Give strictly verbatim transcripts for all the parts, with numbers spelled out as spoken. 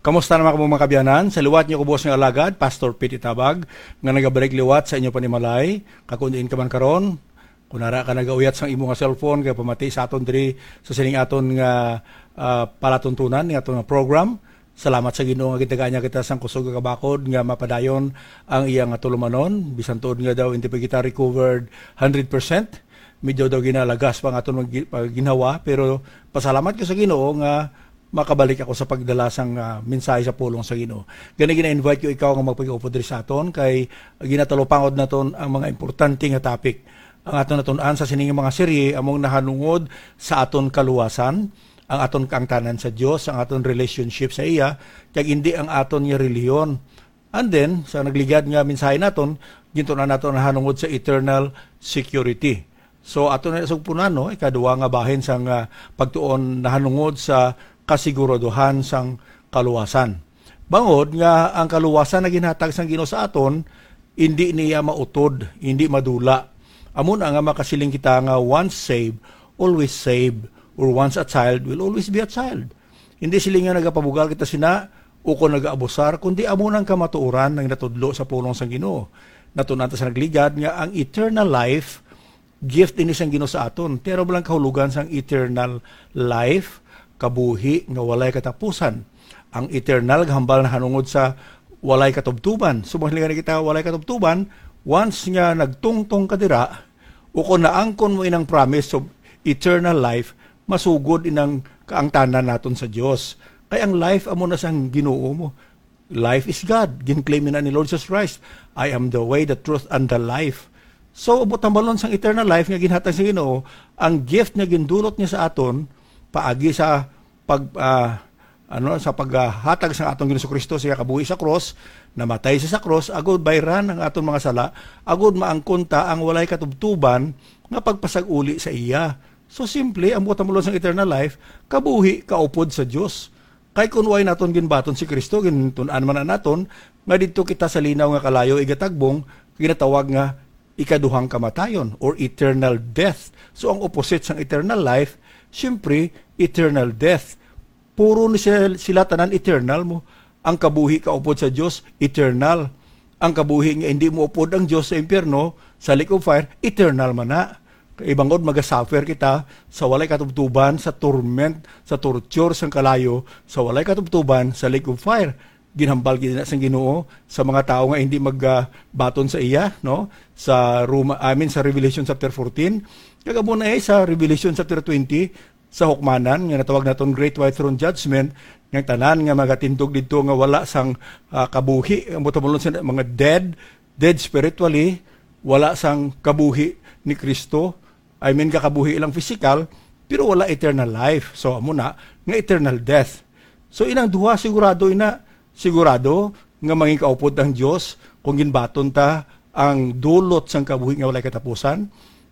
Kamusta naman kamo mga kabyanan? Sa liwat niyo kubos ng alagad, Pastor Pete Tabag, nga nagabalik liwat sa inyo panimalay, kakundiin ka man karon, kunara ka nagauyat sa imo nga cellphone, kaya pamati sa aton diri sa sining aton nga uh, palatuntunan, nga aton nga program. Salamat sa Ginoo nga gitaganya kita sang kusog nga kabakod nga mapadayon ang iyang nga tulumanon, bisan tuod nga daw hindi pa kita recovered one hundred percent. Medyo daw ginalagas pa nga aton ginawa, pero pasalamat ko sa Ginoo nga makabalik ako sa pagdala sang uh, mensahe sa pulong sa Ginoo. Gani gina-invite ko ikaw nga magpag-upo diri sa aton kay ginatalupangod naton ang mga importante nga topic. Ang aton natun-an sa sining mga serye among nahanungod sa aton kaluwasan, ang aton kaangtanan sa Dios, ang aton relationship sa iya, kay hindi ang aton nga relihiyon. And then sa nagligad nga mensahe naton, gintunan naton nahanungod sa eternal security. So aton na sugpunan no, ikaduha nga bahin sang uh, pagtuon nahanungod sa kasiguraduhan sang kaluwasan. Bangod nga ang kaluwasan na ginhatag sang Ginoo sa aton, hindi niya mautod, hindi madula. Amon nga makasiling kita nga once saved, always saved, or once a child will always be a child. Hindi sila nga nagapabugal kita sina o kung nagaabusar, kundi amon ang kamatuoran ng natudlo sa pulong sang Ginoo. Natunan ta sa nagligad nga ang eternal life, gift ini sang Ginoo sa aton. Pero walang kahulugan sang eternal life, kabuhi nga walay katapusan. Ang eternal hambal na hanungod sa walay katubtuban. Sumahilingan kita walay katubtuban, once nga nagtungtong kadira, o kung naangkon mo inang promise of eternal life, masugod inang kaangtanan naton sa Dios. Kaya ang life amo na sang Ginoo mo. Life is God. Ginclaim na ni Lord Jesus Christ, I am the way, the truth, and the life. So, butambalon sang eternal life nga ginhatag sa Ginoo, ang gift nga gindulot niya sa aton, paagi sa pag uh, ano sa paghatag sa atong Ginoong Kristo siya kabuhi sa cross, namatay siya sa cross, agud bayran ang atong mga sala, agud maangkonta ang walay katubtuban nga pagpasag-uli sa iya. So simple, ang butamulon sa eternal life, kabuhi kaupod sa Dios. Kay kun way naton ginbaton si Kristo, gintun-an man naton nga didto kita sa linaw nga kalayo igatagbong, ginatawag nga ikaduhang kamatayon or eternal death. So ang opposite sang eternal life, siyempre, eternal death. Puro ni sila, sila tanan eternal mo. Ang kabuhi kaupod sa Dios, eternal. Ang kabuhi nga hindi mo upod ang Dios sa impyerno, sa lake of fire, eternal man na. Ibangod magasuffer kita sa walay katubtuban, sa torment, sa torture, sa kalayo, sa walay katubtuban, sa lake of fire. Ginhambal gina sa Ginoo sa mga tao nga hindi magbaton uh, sa iya, no? Sa Roma, I mean sa Revelation chapter fourteen, kagamo na eh, sa Revelation chapter twenty, sa hukmanan nga natawag naton Great White Throne Judgment, nga tanan nga magatindog didto nga wala sang uh, kabuhi, ang butamulon sa mga dead, dead spiritually, wala sang kabuhi ni Kristo. I mean kakabuhi lang physical, pero wala eternal life. So amo na nga eternal death. So inang duha sigurado ina sigurado nga mangin kaupod ang Dios kung ginbaton ta ang dulot sang kabuhi nga walay katapusan.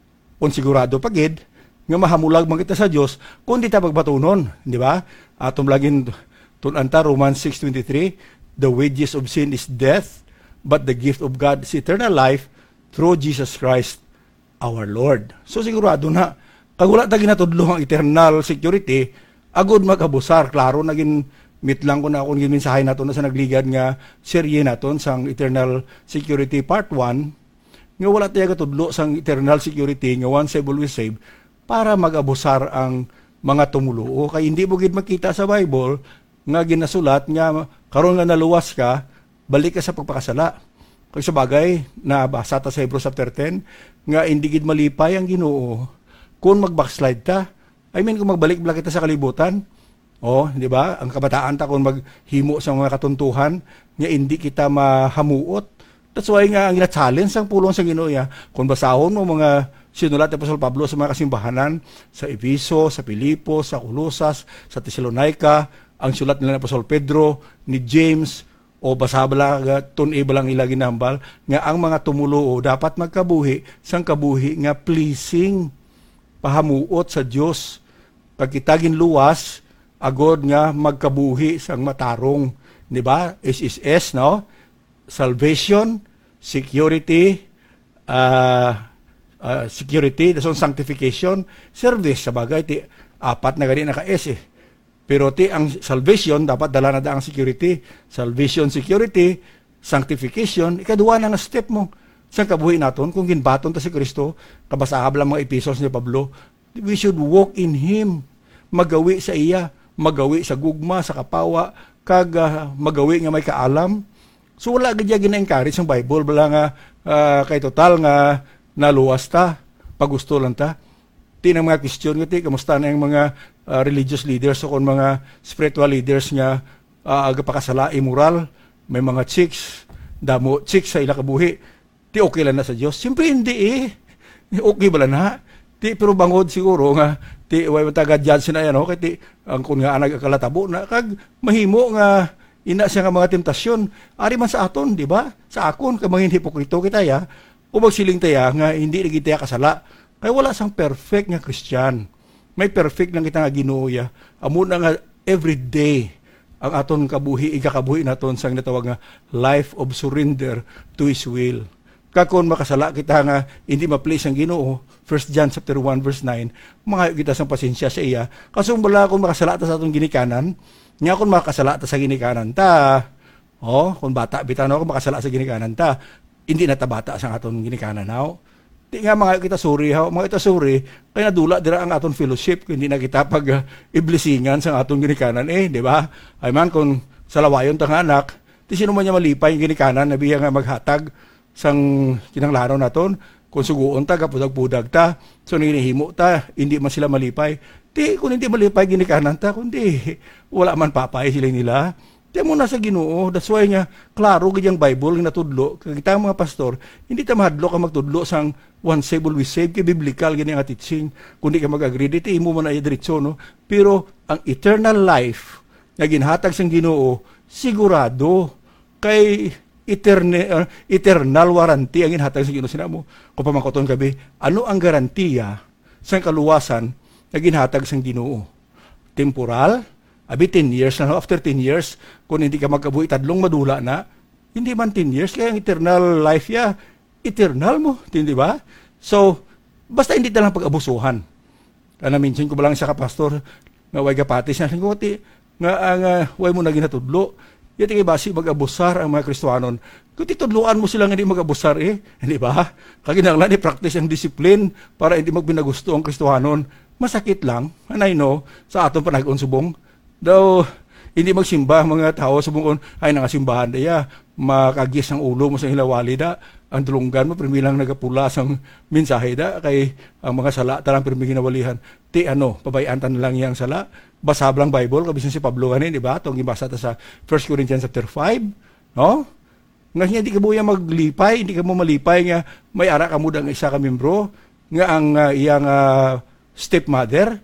On sigurado pagid nga mahamulag man kita sa Dios kung di ta pagbatunon, di ba? Atom lagin tunanta Romans six twenty-three, the wages of sin is death, but the gift of God is eternal life through Jesus Christ our Lord. So sigurado na kag wala ta ginatudlo ang eternal security, agud magabusar. Klaro naging mit lang ko na akong giminsahay naton na sa nagligad nga serye naton sang eternal security part one, nga wala tayo katudlo sang eternal security nga once saved always saved, para magabusar ang mga tumuluo. Kay hindi mo gid makita sa Bible nga ginasulat nga karon nga naluwas ka, balik ka sa pagpakasala. Kay sa bagay nabasa ta sa Hebrews chapter ten nga hindi gid malipay ang Ginoo kung mag-backslide ta. I mean kung magbalik bala kita sa kalibutan. Oh, di ba? Ang kabataan ta kung maghimo sa mga katuntuhan nga hindi kita mahamuot. That's why nga ang gina-challenge ang pulong sa Ginoo ya. Kung basahon mo mga sinulat ni Apostol Pablo sa mga kasimbahanan, sa Efeso, sa Filipos, sa Colosas, sa Thessalonica, ang sulat nila ni Apostol Pedro, ni James, o basabala, tun-iba lang ila ginambal, nga ang mga tumuluo dapat magkabuhi, sang kabuhi nga pleasing, pahamuot sa Dios. Pag kita ginluwas, agod nga magkabuhi sang matarong, di ba? S S S, no? Salvation, security, uh, uh, security, dason sanctification, service, sa bagay, ti, apat na gani naka-S eh. Pero ti ang salvation dapat dala na da ang security. Salvation, security, sanctification, ikaduwa na nga step mo. Saan kabuhi naton kung ginbaton ta si Kristo, kabasahab lang mga epistles ni Pablo, we should walk in Him. Magawi sa iya, magawi sa gugma, sa kapawa, kag uh, magawi nga may kaalam. So wala gid gina-encourage ang Bible bala nga uh, kay total nga naluwas ta, pagusto lang ta. Ti ng mga Christian nga ti kamusta na yung mga uh, religious leaders o kung mga spiritual leaders nga uh, agapakasala immoral, may mga chicks, damo chicks sa ila kabuhi. Ti okay lang na sa Dios. Siyempre hindi eh. Okay ba lang na? Ti pero bangod siguro nga ti way taga-judge na yan okay ti ang kun nga anag kalatabo na kag mahimo nga ina siya nga mga temptasyon ari man sa aton di ba sa akon kay mga hipokrito kita ya o magsiling taya nga hindi na kita kasala kay wala sang perfect nga Christian may perfect lang kita nga Ginoo ya amo na nga everyday ang aton kabuhi igakabuhi naton sang natawag nga life of surrender to His will. Kakon makasala kita nga hindi ma-please ang Ginoo, First John chapter one verse nine, mga kita sang pasensya sa iya. Kasong bala kung makasala ta sa atong ginikanan, nga kung makasala ta sa ginikanan ta, oh, kung bata bitan ako makasala sa ginikanan ta, hindi na ta bata sa atong ginikanan haw. Di nga mga kita suri haw, mga kita suri, kaya nadula dira ang atong fellowship, kung hindi na kita pag uh, iblisingan sa atong ginikanan eh, di ba? Ay man kung sa lawayon ta nga anak, di sino man niya malipay yung ginikanan, nabiya nga maghatag sang kinanglaro naton kung suguon ta kapudag-pudag ta so ninihimo ta hindi man sila malipay ti kung hindi malipay ginikanan ta kundi wala man papay sila nila ti mo na sa Ginoo that's why nga klaro gid ang Bible nga natudlo kita mga pastor hindi ta mahadlo ka magtudlo sang once saved always saved kay biblical gini nga teaching kundi ka mag-agree diti imo man ay diretso no pero ang eternal life nga ginhatag sang Ginoo sigurado kay Eterne, uh, eternal warranty ang inhatag sa Ginoo sinamo. Kung pamangkoton kabi, ano ang garantiya sa kaluwasan na ginhatag sa Ginoo? Temporal, abi ten years na, after ten years, kung hindi ka magkabuhi, tadlong madula na, hindi man ten years, kaya ang eternal life ya, eternal mo, hindi ba? So, basta hindi talang pag-abusuhan. Kaya na-mention ko ba lang siya kapastor, nga way kapatis na, nga ang uh, way mo na ginatudlo, yun yung basi mag-abusar ang mga Kristohanon. Kung titudluan mo silang hindi mag-abusar eh, hindi ba? Kaginanglan i-practice ang discipline para hindi magbinagusto ang Kristohanon. Masakit lang, and I know, sa atong panag-on subong. Daw, hindi magsimba ang mga tao subong ay nangasimbahan daya, makagis ang ulo mo sa hilawali da, ang tulunggan mo, primilang nagapula sang mensahe da, kay ang mga sala talang primi ginawalihan. Ti ano, pabayaan tan lang yang sala, basab lang Bible, kabisan si Pablo ganin, di ba? Itong gibasa ta sa First Corinthians chapter five, no? Nga niya, di ka buya maglipay, hindi ka mo malipay nga may ara ka mo dang isa ka membro, nga ang uh, iyang uh, stepmother,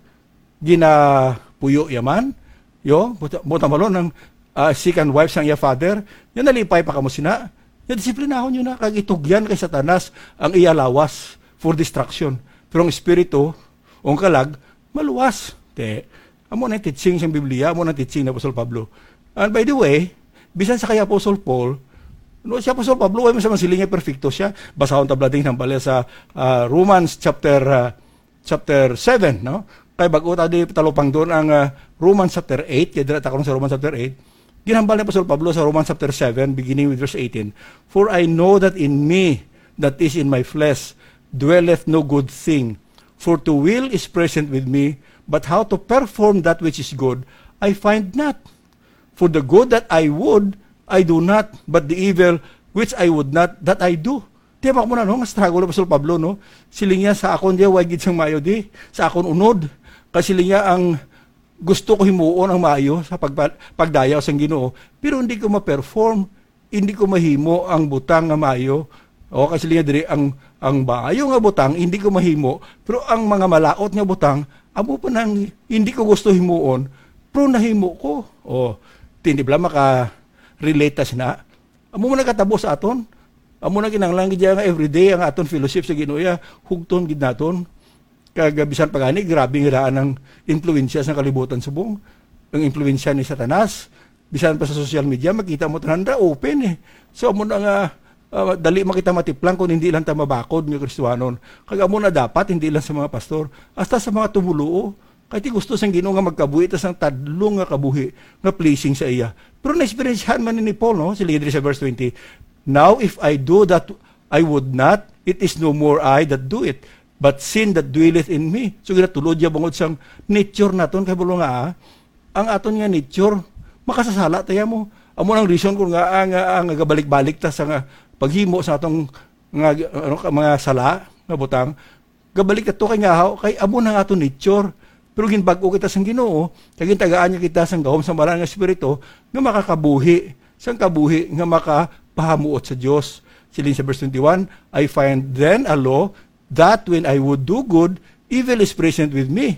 ginapuyo yaman, yo, buta malo ng uh, second wife sang iya father, yung nalipay pa ka mo sina, yung disiplinahon nyo na, kag itugyan kay Satanas ang iya lawas for destruction. Pero ang espiritu, ang kalag, maluwas. Te, amo na teaching sa Biblia, amo na teaching na Apostol Pablo. And by the way, bisan sa kay Apostol Paul, no, si Apostol Pablo, ay mo sa silinga perfecto siya. Basahon tablading ng bala sa uh, Romans chapter uh, chapter seven, no? Kay bago ta di talupang doon ang uh, Romans chapter eight, kaya dira ta karon sa Romans chapter eight. Ginhambal ni Apostol Pablo sa Romans chapter seven, beginning with verse eighteen. For I know that in me, that is in my flesh, dwelleth no good thing. For to will is present with me, but how to perform that which is good, I find not. For the good that I would, I do not, but the evil which I would not, that I do. Tiyak mo na, no? Mas struggle na Apostol Pablo, no? Siling niya sa akon diya, wagid siyang mayo di. Sa akon unod. Kasi siling niya ang gusto ko himuon ang mayo sa pag, pagdayaw sa Ginoo. Pero hindi ko ma-perform, hindi ko mahimo ang butang nga mayo. O kasi siling niya diri, ang, ang maayo nga butang, hindi ko mahimo. Pero ang mga malaot nga butang, amo pa nang hindi ko gusto himuon, pero nahimo ko. O, hindi ba maka-relate tas na? Amo mo nagkatabo sa aton? Amo na kinanglang gid nga everyday ang aton fellowship sa Ginoo ya, hugton gid naton. Kagabisan pagani grabe nga daan ang impluwensya sa kalibutan subong. Ang impluwensya ni Satanas, bisan pa sa social media makita mo tananda open eh. So amo na nga uh, dali makita matiplang kung hindi lang ta mabakod nga Kristohanon. Kag amo na dapat hindi lang sa mga pastor, hasta sa mga tumuluo. Kaya ti gusto sang Ginoo nga magkabuhi tas ang tadlong nga kabuhi nga pleasing sa iya. Pero na-experiencehan man ni Paul, no? Sila diri sa verse twenty. Now if I do that I would not, it is no more I that do it, but sin that dwelleth in me. So ginatulod ya bangod sang nature naton kay bulo nga ah, ang aton nga nature makasasala taya mo. Amo ang reason kung nga nga nga gabalik-balik ta sa nga paghimo sa atong nga ano, mga sala nga butang. Gabalik ta to kay nga kay amo nang aton nature. Pero ginbag-o kita sang Ginoo, kay gintagaan niya kita sang gahom sa maran nga espiritu nga makakabuhi, sang kabuhi nga makapahamuot sa Dios. Silin sa verse twenty-one, I find then a law that when I would do good, evil is present with me.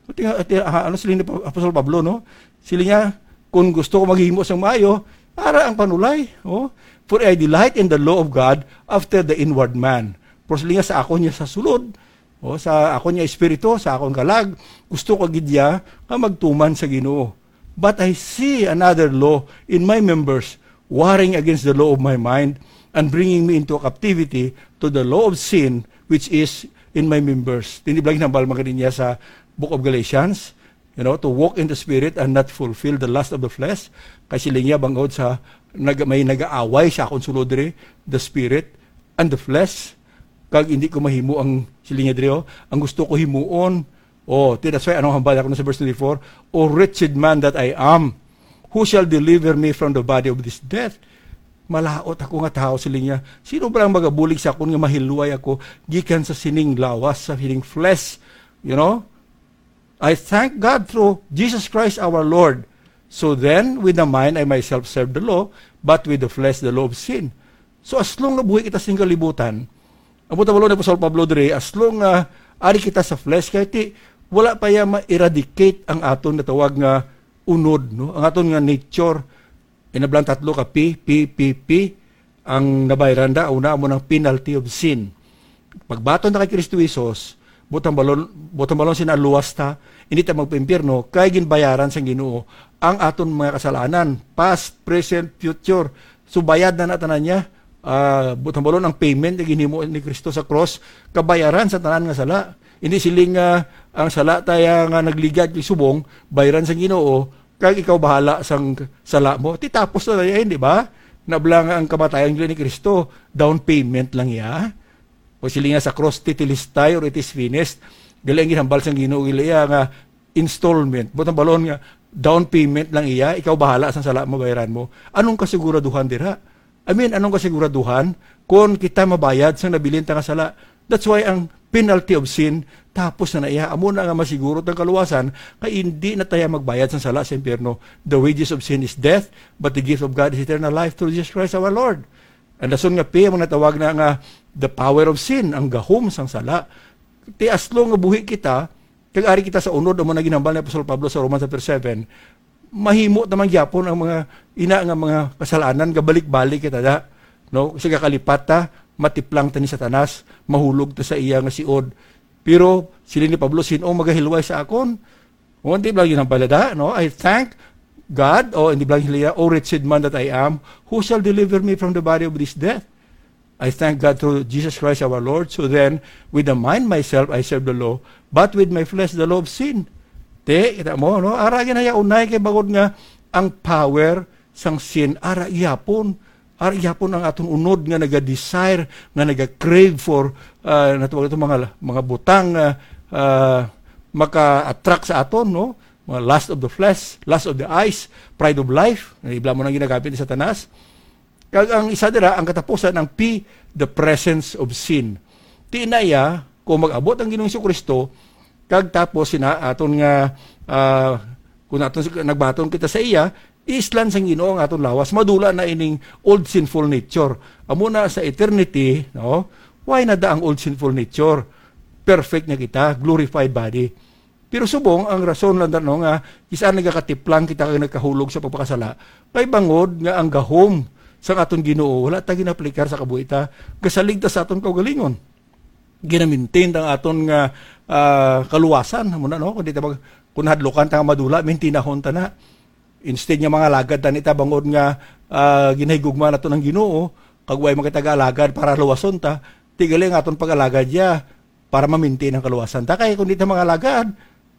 Ano silin ni Apostol Pablo, no? Sila niya, kung gusto ko maghimo sang maayo, para ang panulay. Oh? For I delight in the law of God after the inward man. Pero sila niya sa ako niya sa sulod, o sa ako niya espiritu, sa akong kalag, gusto ko gidya nga magtuman sa Ginoo. But I see another law in my members, warring against the law of my mind, and bringing me into captivity to the law of sin, which is in my members. Tiniblag ng balma niya sa Book of Galatians, you know, to walk in the Spirit and not fulfill the lust of the flesh. Kasi niya bangod sa, nag, may nag-aaway sa akong sulodre, the Spirit and the flesh. Kag hindi ko mahimo ang silinya diri, ang gusto ko himuon. Oh, that's why anong hambal ako sa verse twenty-four, O wretched man that I am, who shall deliver me from the body of this death? Malaot ako nga tao silinya. Sino ba ang magabulig sa akon nga mahiluay ako gikan sa sining lawas, sa sining flesh? You know? I thank God through Jesus Christ our Lord. So then, with the mind I myself serve the law, but with the flesh the law of sin. So as long na buhay kita sing kalibutan, ang puta ni Apostol Pablo diri, as long nga uh, ari kita sa flesh, kaya ti, wala pa ya ma-eradicate ang aton na tawag nga unod, no? Ang aton nga nature, inablang tatlo ka P, P, P, P, ang nabayranda, una mo ng penalty of sin. Pagbaton na kay Kristo Jesus, butang balon, butang balon sinaluwas ta, hindi ta magpimpirno, kay ginbayaran sa Ginoo ang aton mga kasalanan, past, present, future. So bayad na natanan niya, uh, butang balon ang payment na ginhimo ni Kristo sa cross, kabayaran sa tanan nga sala. Hindi siling uh, ang sala taya nga nagligad yung subong, bayaran sa Ginoo, kag ikaw bahala sang sala mo. Titapos na tayo, di ba? Nablang ang kamatayan ni Kristo, down payment lang ya. O sila nga sa cross, titilistay or it is finished. Galing ginambal sang Ginoo iya nga installment. Butang balon nga, down payment lang iya, ikaw bahala sang sala mo, bayaran mo. Anong kasiguraduhan dira? I mean, anong kasiguraduhan kung kita mabayad sang nabilin ta nga sala? That's why ang penalty of sin, tapos na na iya, amo na nga masiguro ng kaluwasan, kaya hindi na tayo magbayad sa sala sa impyerno. The wages of sin is death, but the gift of God is eternal life through Jesus Christ our Lord. And dason nga pi, mga natawag na nga, the power of sin, ang gahom sang sala. Ti aslo nga buhi kita, kag-ari kita sa unod, amo na ginambal ni Apostol Pablo sa Romans chapter seven, mahimo tamang gyapon ang mga ina nga mga kasalanan, gabalik-balik kita da. No? Kasi kakalipat ta, matiplang ta ni Satanas, mahulog ta sa iya nga siod. Pero sila ni Pablo, sino magahilway sa akon? O hindi lang yun ang palada, no? I thank God, o hindi lang hilaya, O wretched man that I am, who shall deliver me from the body of this death? I thank God through Jesus Christ our Lord. So then, with the mind myself, I serve the law, but with my flesh, the law of sin. Te, kita mo, no? Ara ginaya unay kay bagod nga ang power sang sin, ara iyapon. Ara iyapon ang aton unod nga naga-desire, nga naga-crave for uh, natawag ito mga, mga butang uh, uh, maka-attract sa aton, no? Mga lust of the flesh, lust of the eyes, pride of life, ibla mo nang ginagamit ni Satanas. Kag ang isa dira, ang katapusan ng P, the presence of sin. Ti inaya, kung mag-abot ang Ginoong Kristo, kag tapos sina aton nga uh, kung aton nagbaton kita sa iya, islan sang Ginoo ang aton lawas, madula na ining old sinful nature. Amo na sa eternity, no? Why na da ang old sinful nature? Perfect na kita, glorified body. Pero subong ang rason lang no nga isa nagakatiplang kita kag nagkahulog sa pagpakasala. Kay bangod nga ang gahom sa aton Ginoo wala ta ginaplikar sa kabuhita, kasalig ta sa aton kaugalingon. Ginamintain ang aton nga uh, kaluwasan mo na no kun dita mag kun hadlokan ta madula maintinahon ta na. Instead nga mga lagad ta nita bangod nga uh, ginahigugma nato ng Ginoo kag way makitaga-alagad para luwason ta, tigali ang aton pag-alagad ya para ma-maintain ang kaluwasan ta. Kay kun dita mga alagad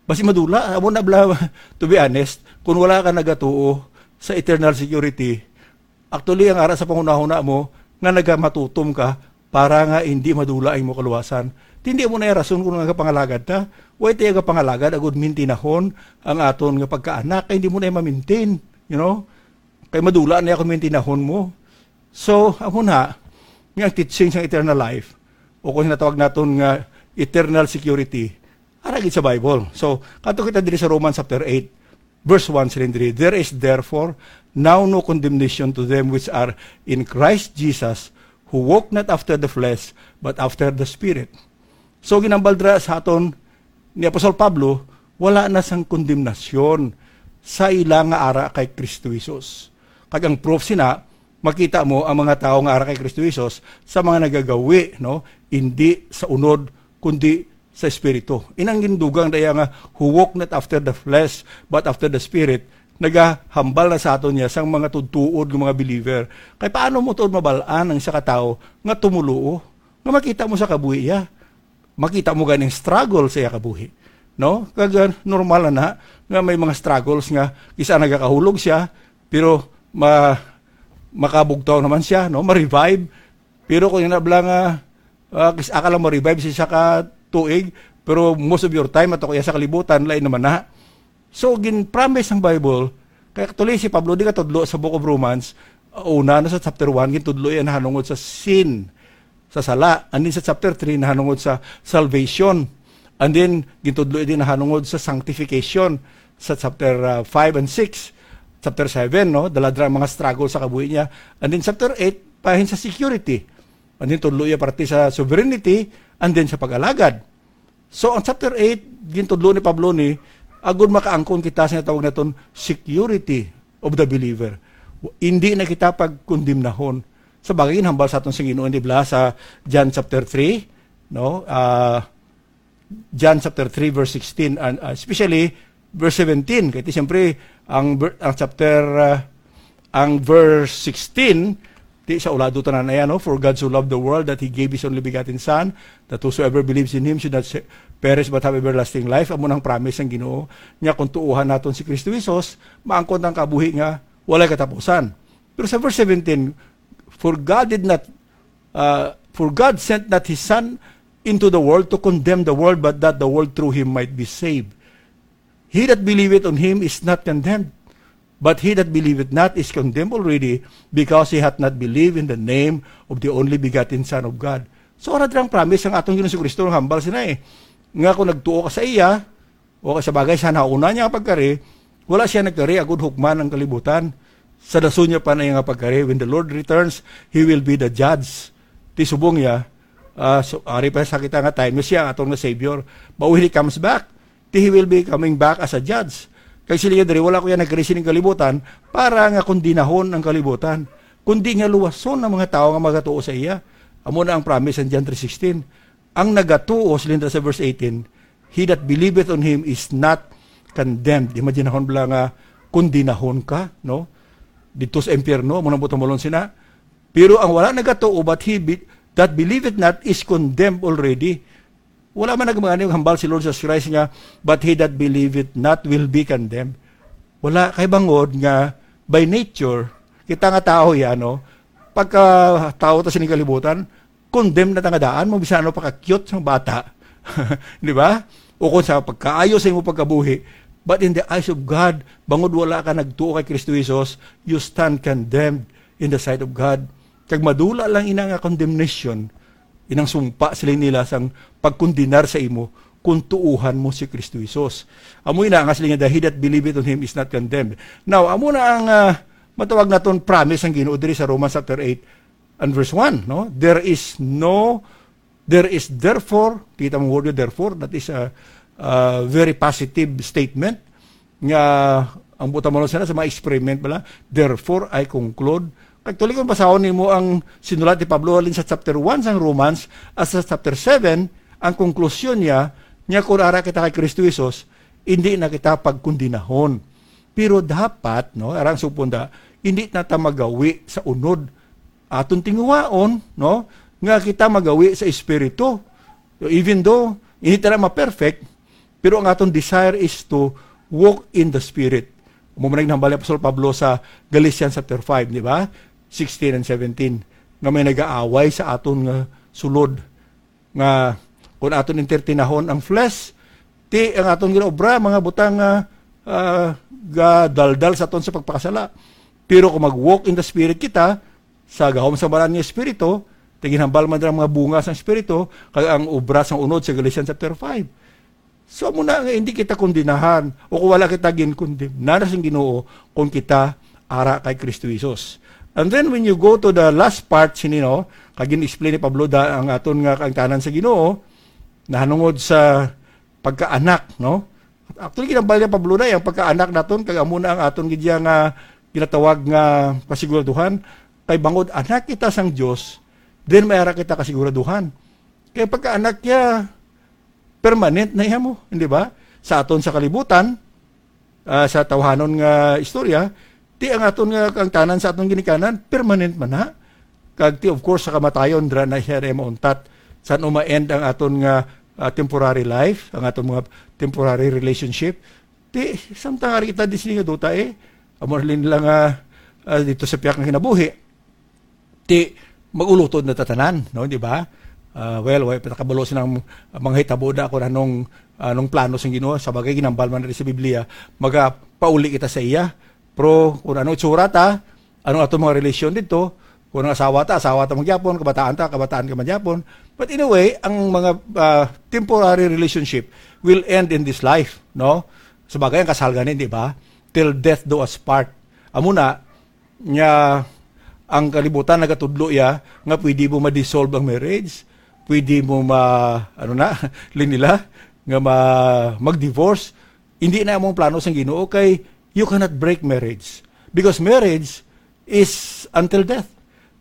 Basi madula, amo na bla, to be honest, kung wala ka nagatuo sa eternal security, actually, ang ara sa pangunahuna mo, nga nagamatutom ka, para nga hindi madula ang mo kaluwasan. Hindi mo na yung rason kung nga pangalagad ta. Wait tayo nga pangalagad, agud mintinahon ang aton nga pagkaanak, kaya hindi mo na yung mamintin. You know? Kaya madula na yung mintinahon mo. So, amo na, nga teaching sa eternal life, o kung natawag natin nga eternal security, aragid sa Bible. So, kato kita diri sa Romans chapter eight, verse one, three, there is therefore now no condemnation to them which are in Christ Jesus, who walk not after the flesh, but after the Spirit. So, ginambaldra sa aton ni Apostol Pablo, wala na sang kondemnasyon sa ilang nga ara kay Kristo Jesus. Kag ang proof sina, makita mo ang mga tao nga ara kay Kristo Jesus sa mga nagagawi, no? Hindi sa unod, kundi sa Espiritu. Inang gindugang daya nga, who walk not after the flesh, but after the Spirit, nagahambal na sa aton niya sang mga tudtuod ng mga believer. Kaya paano mo tuod mabalaan ang isa katao nga tumuluo? Nga makita mo sa kabuhi ya. Makita mo ganing struggle sa iya kabuhi. No? Kaya normal na nga may mga struggles nga isa nagakahulog siya, pero ma makabugtaw naman siya, no? Ma-revive. Pero kung inabla nga uh, akala mo revive siya ka tuig, pero most of your time ato kaya sa kalibutan lain naman na. So, gin-promise ang Bible, kaya tuloy si Pablo, di ka tudlo sa Book of Romans, una na sa chapter one, gintudlo yan nahanungod sa sin, sa sala. And then sa chapter three, nahanungod sa salvation. And then, gintudlo din nahanungod sa sanctification, sa chapter uh, five and six. Chapter seven, no? Daladra mga struggle sa kabuhi niya. And then chapter eight, pahin sa security. And then tudlo yan parte sa sovereignty, and then sa pag-alagad. So, ang chapter eight, gintudlo ni Pablo ni, agud makaangkon kita sa tawag naton security of the believer. Hindi na kita pagkondemnahon. Sa bagay hambal sa aton sing Ginoo di ba sa John chapter three, no? Uh, John chapter three verse sixteen and uh, especially verse seventeen. Kaya siyempre ang ang chapter uh, ang verse sixteen di sa ulado tanan na yan, no? For God so loved the world that He gave His only begotten Son, that whosoever believes in Him should not perish but have everlasting life. Amo nang promise ng Ginoo niya kung tuuhan naton si Kristo Jesus, maangkon ang kabuhi nga walay katapusan. Pero sa verse seventeen, for God did not uh, for God sent not His Son into the world to condemn the world, but that the world through Him might be saved. He that believeth on Him is not condemned, but he that believeth not is condemned already, because he hath not believed in the name of the only begotten Son of God. So, arad lang promise ang atong Ginoong Kristo ng hambal sina eh. Nga kung nagtuo ka sa iya, o sa bagay sa nauna niya pagkari, wala siya nagkari, agud hukman ang kalibutan. Sa daso niya pa na yung pagkari. When the Lord returns, He will be the judge. Ti subong niya, uh, so, ari pa sa kita nga time, siya ang atong na Savior. But when He comes back, He will be coming back as a judge. Kaya sila dari, wala ko yan nag-resin ng kalibutan para nga kundinahon ang kalibutan. Kundi nga luwason ng mga tao nga magatuo sa iya. Amo na ang promise ng John three sixteen. Ang nagatuo, sila sa verse eighteen, he that believeth on Him is not condemned. Imaginahon bala nga kundinahon ka, no? Dito sa impyerno, muna mo tumulong sina. Pero ang wala nagatuo, but he be, that believeth not is condemned already. Wala man nagmangani yung hambal si Lord Jesus Christ nga, but he that believeth not will be condemned. Wala kay bangod nga by nature, kita nga tao yan, no? Pagka tao ta sining kalibutan, condemned na tangadaan mo, bisa ano paka-cute ng bata. Di ba? O kung sa pagkaayos sa imo pagkabuhi. But in the eyes of God, bangod wala ka nagtuo kay Kristo Jesus, you stand condemned in the sight of God. Kag madula lang ina nga condemnation, inang sumpa sila nila sang pagkundinar sa imo kung tuuhan mo si Kristo Jesus. Amoy na ang asli nga, he that believeth on Him is not condemned. Now, amo na ang uh, matawag naton promise ang Ginoo diri sa Romans chapter eight and verse one, no? There is no, there is therefore, kita mo word therefore, that is a, a very positive statement nga ang buta mo sana sa mga experiment bala. Therefore, I conclude. Kagtuloy kung basahon nimo ang sinulat ni Pablo alin sa chapter one sang Romans as sa chapter seven, ang konklusyon niya, niya kung ara kita kay Kristo Jesus, hindi na kita pagkundinahon. Pero dapat, no, arang supunda, hindi na ta magawi sa unod. Aton tinguwaon, no, nga kita magawi sa Espiritu. Even though, hindi ta na ma-perfect, Pero ang aton desire is to walk in the Spirit. Umumunag ng hambal ni Apostol Pablo sa Galatians chapter five, di ba? sixteen and seventeen. Nga may nag-aaway sa aton nga sulod. Nga kung aton intertinahon ang flesh, ti ang aton ginaobra, mga butang nga uh, gadaldal sa aton sa pagpakasala. Pero kung mag-walk in the Spirit kita, sa gahom sa balan ng Espiritu, tiginhambal man ang mga bunga sa Espiritu, kaya ang obra sa unod sa Galatians chapter five. So muna nga hindi kita kondinahan, o kung wala kita ginkondim, nanas ang Ginoo kung kita ara kay Kristo Jesus. And then when you go to the last part, sinino, kagin explain ni Pablo da ang aton nga kaangtanan sa Ginoo, nahanungod sa pagkaanak, no? Actually, kinambal niya Pablo na, yung pagkaanak naton, kaya muna ang aton gidya nga ginatawag nga kasiguraduhan, kay bangod anak kita sang Dios, then mayara kita kasiguraduhan. Kaya pagka-anak niya, permanent na iya mo, hindi ba? Sa aton sa kalibutan, uh, sa tawhanon nga istorya, ti ang aton nga kaangtanan sa aton ginikanan, permanent man na. Kag ti of course sa kamatayon, dra na siya rin mauntat, saan uma-end ang aton nga uh, temporary life, ang aton mga temporary relationship. Ti, samtang ari kita disini nga duta eh, amorlin lang uh, uh, dito sa piyak ng kinabuhi, ti magulutod na tatanan, no, di ba? Uh, well, way patakabalo sinang uh, mga hitabo na ako na nung, uh, nung plano sing Ginoo, sa bagay ginambal man rin sa Biblia, magapauli kita sa iya, pero kung anong itsura ta, anong ato mga relasyon dito, kung ang asawa ta, asawa ta magyapon, kabataan ta, kabataan ka magyapon, but in a way, ang mga uh, temporary relationship will end in this life, no? Sa bagay, ang kasal ganin, di ba? Till death do us part. Amo na, niya, ang kalibutan nagatudlo ya, nga pwede mo ma-dissolve ang marriage, pwede mo ma, ano na, linila, nga ma, mag-divorce. Hindi na among plano sa Ginoo, kay you cannot break marriage. Because marriage is until death.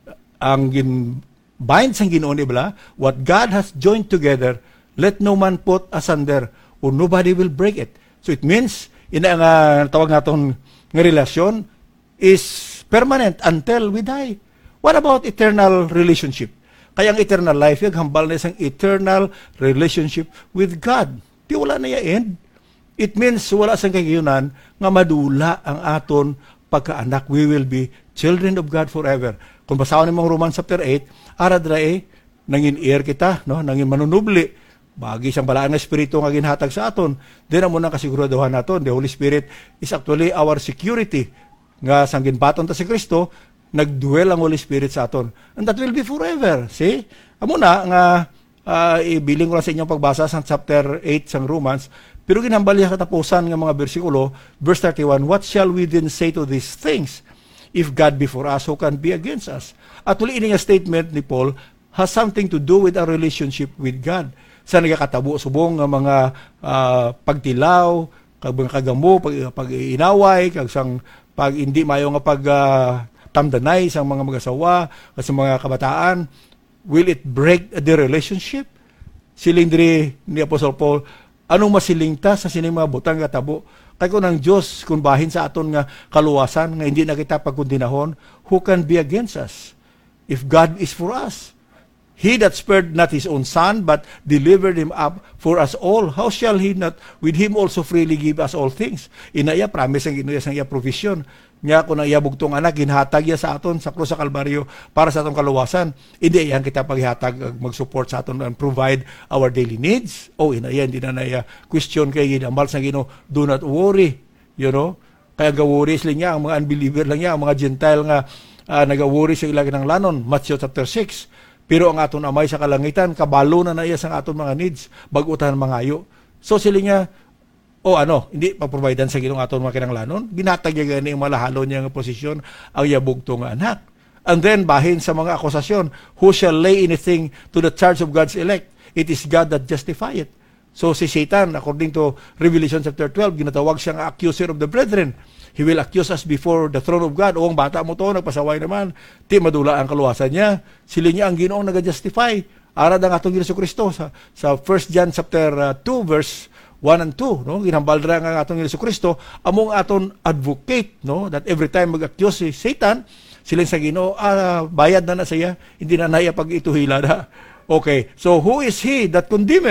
Ang gin, bind sa Ginoo ni bala, what God has joined together, let no man put asunder, or nobody will break it. So it means, ina nga tawag naton nga relasyon is permanent until we die. What about eternal relationship? Kaya ang eternal life, yung hambal na isang eternal relationship with God. Di wala na ya-end. It means wala sang kagiyunan nga madula ang aton pagkaanak. We will be children of God forever. Kung basahon ni mga Romans chapter eight, arad ra eh, nangin ear kita, no? Nangin manunubli. Bagi siyang balaan nga Espiritu nga ginhatag sa aton. Di na muna kasiguraduhan naton. The Holy Spirit is actually our security. Nga sang ginbaton ta si Kristo, nagduel ang Holy Spirit sa aton. And that will be forever. See? Amo na nga uh, ibiling ko lang sa inyong pagbasa sa chapter eight sang Romans, pero ginambal niya katapusan ng mga bersikulo, verse thirty-one, what shall we then say to these things? If God be for us, who can be against us? At uli ini nga statement ni Paul has something to do with our relationship with God. Sa nagakatabo subong nga mga uh, pagtilaw, kag mga kagamo, pag, pag-inaway, kag sang pag hindi mayo nga pag uh, tamdanay sa mga mag-asawa, sa mga kabataan, will it break the relationship? Siling diri ni Apostle Paul, anong masilingta sa sining mga butang nga tabo? Kay kung ang Dios kung bahin sa aton nga kaluwasan nga hindi na kita pagkundinahon, who can be against us? If God is for us, He that spared not his own son, but delivered him up for us all, how shall he not with him also freely give us all things? Inaya, promise ang Ginoo sa iya provision. Nya kung ang iya bugtong anak, ginhatag iya sa aton sa krus sa Kalbaryo para sa atong kaluwasan. Hindi iyan kita paghihatag, mag-support sa aton and provide our daily needs. Oh, inaya, hindi na naya question kay ginambal sa Ginoo, do not worry. You know? Kaya ga-worry sila niya, ang mga unbeliever lang niya, ang mga Gentile nga uh, nag-worry sa ilagi ng lanon. Matthew chapter six. Pero ang aton amay sa kalangitan, kabalo na na iya sa aton mga needs, bagutan mangayo. So sila niya, o oh, ano, hindi paprovidean sa Ginoo aton mga kinanglanon, ginatag niya gani ang malahalo niya nga posisyon, ang yabugto nga anak. And then, bahin sa mga akusasyon, who shall lay anything to the charge of God's elect? It is God that justify it. So si Satan, according to Revelation chapter twelve, ginatawag siyang accuser of the brethren. He will accuse us before the throne of God. O ang bata mo to, nagpasaway naman. Ti madula ang kaluwasan niya. Sila niya ang Ginoong nag-justify. Arad ang atong Ginoong Kristo sa sa First John chapter two verse one and two, no? Ginhambal ra ang atong Ginoong Kristo among aton advocate, no? That every time mag-accuse si Satan, sila sa Ginoo, ah, bayad na na siya, hindi na naya pag ituhila na. Okay, so who is he that condemneth?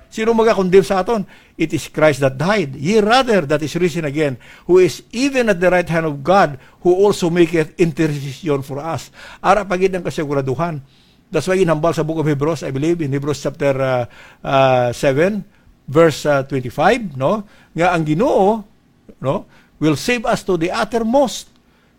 Sino maga-condemn sa aton? It is Christ that died, ye rather that is risen again, who is even at the right hand of God, who also maketh intercession for us. Ara pagid ang kasiguraduhan. That's why inhambal sa book of Hebrews, I believe, in Hebrews chapter uh, uh, seven, verse uh, twenty-five, no? Nga ang Ginoo, no, will save us to the uttermost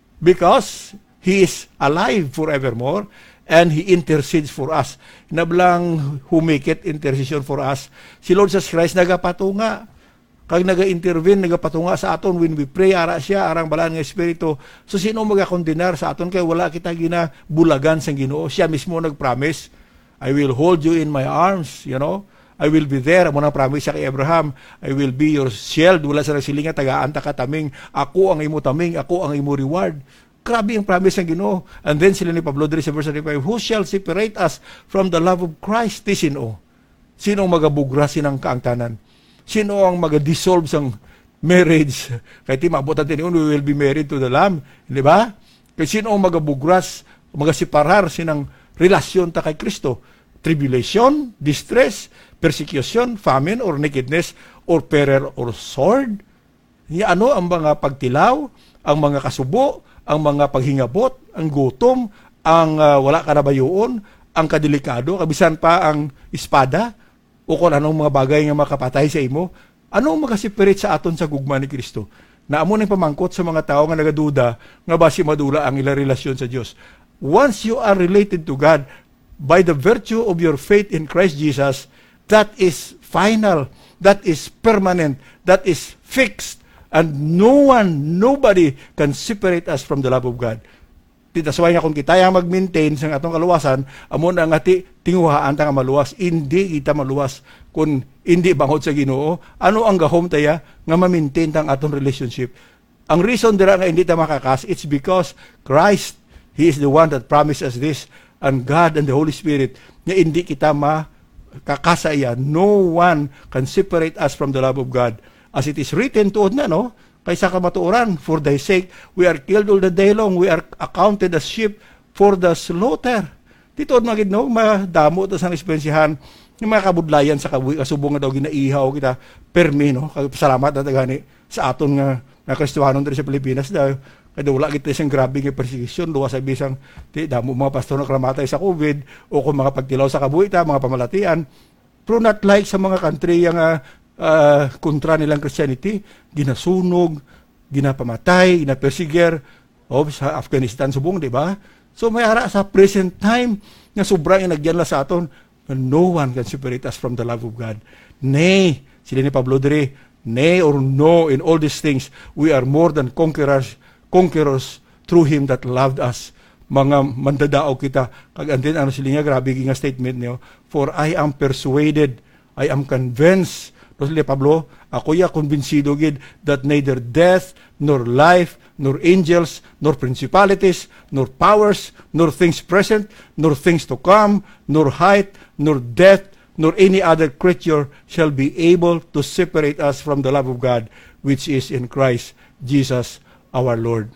because He is alive forevermore and He intercedes for us. Nablang who make it intercession for us. Si Lord Jesus Christ nagapatunga. Kag naga-intervene, nagapatunga sa aton when we pray, ara siya, arang balaan nga Espiritu. So sino magakondenar sa aton kay wala kita ginabulagan sa Ginoo. Siya mismo nag-promise, I will hold you in my arms, you know. I will be there. Amo nang promise siya kay Abraham. I will be your shield. Wala sa nasilinga, tagaan ta ka taming. Ako ang imo taming, ako ang imo reward. Grabe ang promise ng Ginoo. And then sila ni Pablo diri sa verse thirty-five, who shall separate us from the love of Christ? Ti sino? Sino ang magabugra sinang kaangtanan? Sino ang mag-dissolve sang marriage? Kaya ti maabot natin yun, we will be married to the Lamb. Di ba? Kaya sino ang magabugras, magasiparar sinang relasyon ta kay Kristo? Tribulation, distress, persecution, famine, or nakedness, or peril, or sword? Ni ano ang mga pagtilaw, ang mga kasubo, ang mga paghingabot, ang gutom, ang uh, wala kanabayoon, ang kadelikado, kabisan pa ang espada, o kung anong mga bagay nga makapatay sa imo, anong makasipirit sa aton sa gugma ni Kristo? Na amo nang pamangkot sa mga tao nga nagaduda nga basi madula ang ilang relasyon sa Dios. Once you are related to God by the virtue of your faith in Christ Jesus, that is final, that is permanent, that is fixed, and no one, nobody can separate us from the love of God. That's why nga kung kita yung mag-maintain sa atong kaluwasan, amo na nga ti tinguhaan ta nga maluwas, hindi kita maluwas kung hindi bangod sa Ginoo. Ano ang gahom taya nga ma-maintain tang atong relationship? Ang reason dira nga hindi ta makakas, it's because Christ, He is the one that promised us this, and God and the Holy Spirit, nga hindi kita makakasaya. No one can separate us from the love of God. As it is written tuod na, no? Kaysa kamatuoran, for thy sake, we are killed all the day long, we are accounted as sheep for the slaughter. Dito, magid no, madamo ito sa espensyahan, yung mga kabudlayan sa kabuhi, kasubong nga daw ginaihaw kita, permi, no, salamat na tagani sa aton nga, na Kristohanon dito sa Pilipinas, dahil kada wala kita isang grabe nga persecution, luwa sa bisang, di, damo mga pastor na klamatay sa COVID, o kung mga pagtilaw sa kabuhi ta, mga pamalatian, pero not like sa mga country yung uh, Uh, kontra nilang Christianity, ginasunog, ginapamatay, ginapersiger, oh, sa Afghanistan subong, di ba? So may ara sa present time nga sobrang inagyan la sa aton, no one can separate us from the love of God. Nay, sila ni Pablo dire, nay or no, in all these things, we are more than conquerors, conquerors through Him that loved us. Mga mandadao kita, kag and then ano sila nga, grabe nga statement niyo, for I am persuaded, I am convinced, Rosli Pablo, ako ya konbinsido gid that neither death, nor life, nor angels, nor principalities, nor powers, nor things present, nor things to come, nor height, nor depth, nor any other creature shall be able to separate us from the love of God, which is in Christ Jesus our Lord.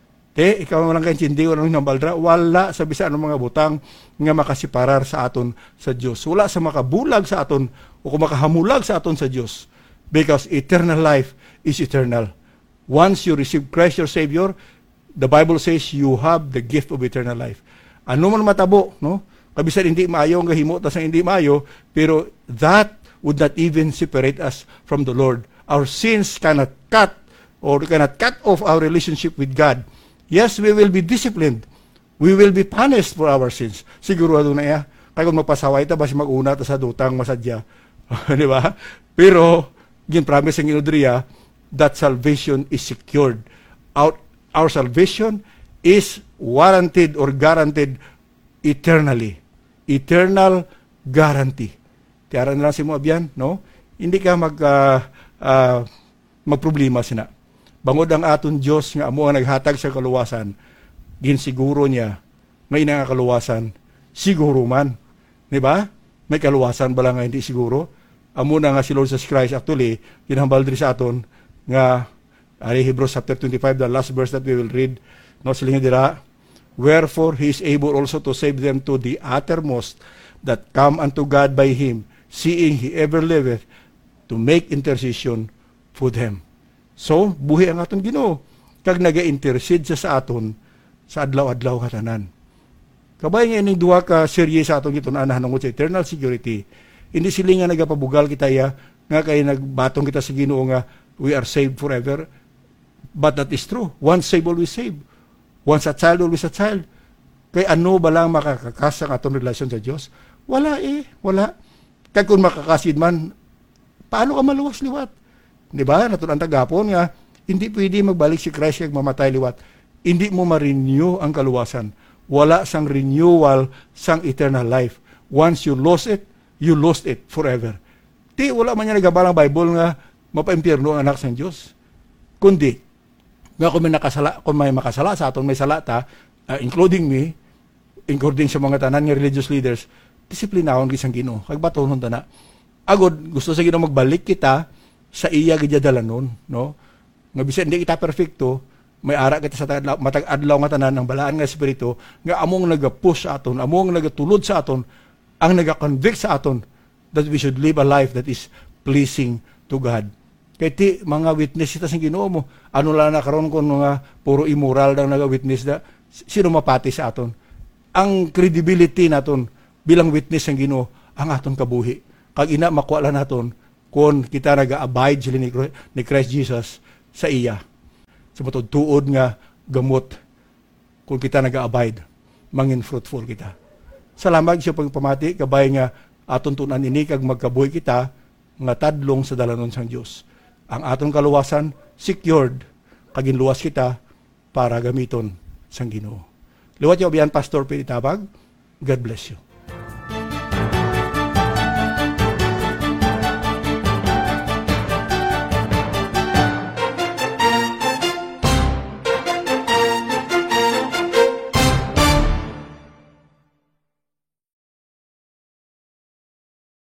Te, ikaw mo lang kaintindi, wala nang nambaldra, wala sa bisa ng mga butang nga makasiparar sa aton sa Diyos. Wala sa makabulag sa aton o kung makahamulag sa aton sa Diyos. Because eternal life is eternal. Once you receive Christ your Savior, the Bible says you have the gift of eternal life. Ano man matabo, no? Kabisan hindi maayo ang gahimo, tas hindi maayo, pero that would not even separate us from the Lord. Our sins cannot cut or cannot cut off our relationship with God. Yes, we will be disciplined. We will be punished for our sins. Sigurado na ya. Kaya kung magpasaway ta, basi mag-una ta sa dutang masadya. Di ba? Pero, gin promise ng Inudria, that salvation is secured. Our, our salvation is warranted or guaranteed eternally. Eternal guarantee. Tiyaran na lang si mo abyan, no? Hindi ka mag, uh, uh, magproblema sina. Bangod ang aton Diyos nga amo ang naghatag sa kaluwasan, ginsiguro niya may nga kaluwasan, siguro man. Di ba? May kaluwasan ba lang nga hindi siguro? Amo na nga si Lord Jesus Christ actually, ginhambal diri sa aton nga ari Hebrews chapter twenty-five, the last verse that we will read, no, silinga dira, wherefore He is able also to save them to the uttermost that come unto God by Him, seeing He ever liveth to make intercession for them. So, buhi ang aton Ginoo. Kag naga-intercede siya sa aton sa adlaw-adlaw katanan. Kabay nga ining duha ka serye sa aton gitun-anahan tungod sa eternal security. Hindi sila nga nagapabugal kita ya, nga kay nagbatong kita sa Ginoo nga we are saved forever. But that is true. Once saved, always saved. Once a child, always a child. Kay ano ba lang makakakas ang atong relasyon sa Diyos? Wala eh, wala. Kaya kung makakasid man, paano ka maluwas liwat? Di ba? Natun ang tagapon nga, hindi pwede magbalik si Christ kag mamatay liwat. Hindi mo ma-renew ang kaluwasan. Wala sang renewal sang eternal life. Once you lost it, you lost it forever. Di, wala man niya nagabalang Bible nga mapaimpyerno ang anak sa Diyos. Kundi, nga kung may, nakasala, kung may makasala sa aton, may salata, uh, including me, including sa mga tanan nga religious leaders, disiplinahon kisang Ginoo. Kag batonon ta na. Agod, gusto sa Ginoo magbalik kita sa iya gidya dalanon, no? Nga bisan hindi kita perfecto, may ara kita sa matag adlaw nga tanan ng balaan nga espiritu nga among naga-push sa aton, among nagatulod sa aton, ang naga-convict sa aton that we should live a life that is pleasing to God. Kaya ti, mga witness ita sa Ginoo mo, ano lang na karon kung mga puro immoral lang naga-witness da, sino mapati sa aton? Ang credibility naton bilang witness ng Ginoo, ang aton kabuhi. Kag ina makuha lang naton kung kita naga-abide sila ni Christ Jesus sa iya. Sa matod tuod nga gamot kung kita naga-abide, mangin fruitful kita. Salamat sa pagpamati, kabay nga aton tunan ini kag magkabuhi kita nga tadlong sa dalanon sang Dios. Ang aton kaluwasan secured, kag inluwas kita para gamiton sang Ginoo. Liwat yo biyan Pastor Piti Tabag. God bless you.